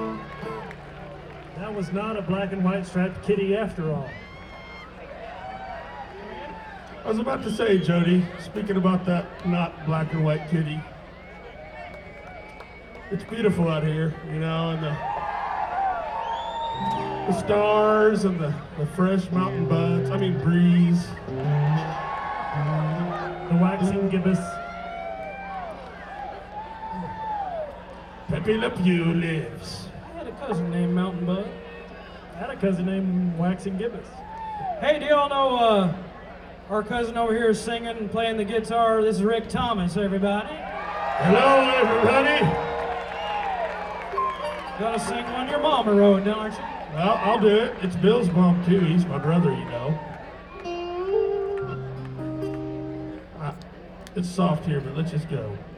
That was not a black and white striped kitty after all. I was about to say, Jody, speaking about that not black and white kitty, it's beautiful out here, you know, and the stars and the fresh mountain buds, breeze. The waxing gibbous. Pepe Le Pew lives. I had a cousin named Mountain Bud. I had a cousin named Waxing Gibbous. Hey, do y'all know our cousin over here is singing and playing the guitar? This is Rick Thomas, everybody. Hello, everybody. Gotta sing one your mama wrote, don't you? Well, I'll do it. It's Bill's mom, too. He's my brother, you know. It's soft here, but let's just go.